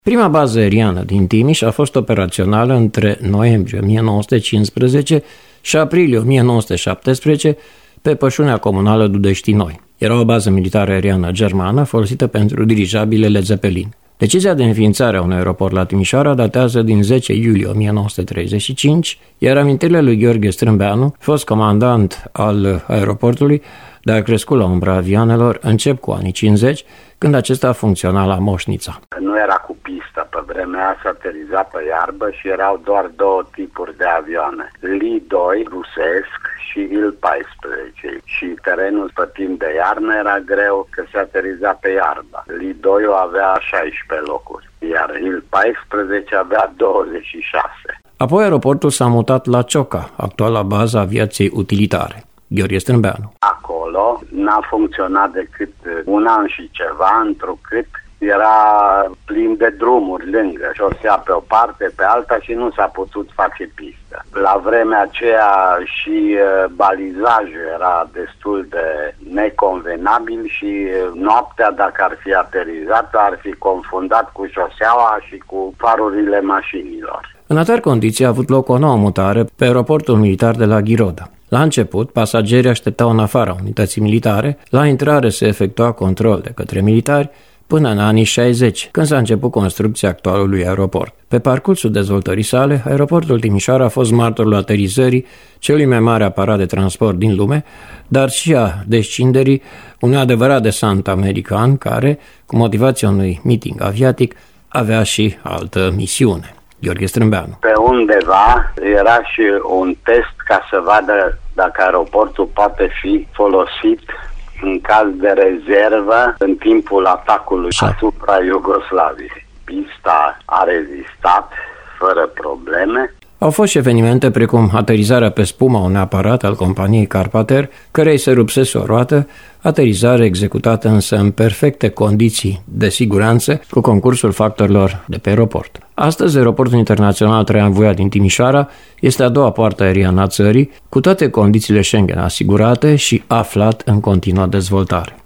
Prima bază aeriană din Timiș a fost operațională între noiembrie 1915 și aprilie 1917 pe pășunea comunală Dudești Noi. Era o bază militară aeriană germană folosită pentru dirijabilele Zeppelin. Decizia de înființare a unui aeroport la Timișoara datează din 10 iulie 1935, iar amintirile lui Gheorghe Strâmbeanu, fost comandant al aeroportului, dar a crescut la umbra avioanelor, încep cu anii 50, când acesta funcționa la Moșnița. Nu era cu pistă, pe vremea aia se ateriza pe iarbă și erau doar două tipuri de avioane. Li-2 rusesc și Il-14 și terenul pe timp de iarnă era greu că se ateriza pe iarbă. Li-2 avea 16 locuri, iar Il-14 avea 26. Apoi aeroportul s-a mutat la Cioca, actuala bază aviației utilitare. Gheorghe Strâmbeanu. Acolo n-a funcționat decât un an și ceva, întrucât era plin de drumuri lângă, șosea pe o parte, pe alta și nu s-a putut face pistă. La vremea aceea și balizajul era destul de neconvenabil și noaptea, dacă ar fi aterizat, ar fi confundat cu șoseaua și cu farurile mașinilor. În atare condiții a avut loc o nouă mutare pe aeroportul militar de la Ghiroda. La început, pasagerii așteptau în afara unității militare, la intrare se efectua control de către militari, până în anii 60, când s-a început construcția actualului aeroport. Pe parcursul dezvoltării sale, aeroportul Timișoara a fost martorul aterizării celui mai mare aparat de transport din lume, dar și a descinderii unui adevărat desant american care, cu motivația unui meeting aviatic, avea și altă misiune. Gheorghe Strâmbeanu. Pe undeva era și un test ca să vadă dacă aeroportul poate fi folosit în caz de rezervă în timpul atacului asupra Iugoslaviei. Pista a rezistat fără probleme. Au fost și evenimente precum aterizarea pe spuma unui aparat al companiei Carpater, cărei se rupsese o roată, aterizare executată însă în perfecte condiții de siguranță cu concursul factorilor de pe aeroport. Astăzi, aeroportul internațional Traian Vuia din Timișoara este a doua poartă aeriană a țării, cu toate condițiile Schengen asigurate și aflat în continuă dezvoltare.